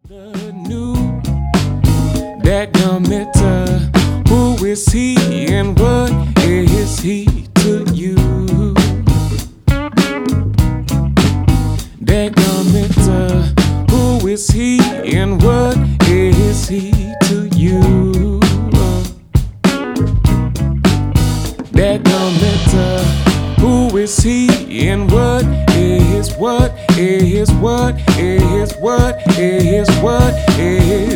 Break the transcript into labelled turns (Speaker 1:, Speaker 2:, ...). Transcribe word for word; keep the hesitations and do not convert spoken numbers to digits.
Speaker 1: The new that Metter, who is he and what is he to you? That Metter, who is he and what is he to you? That Metter, who is he and what is what is what is what is what is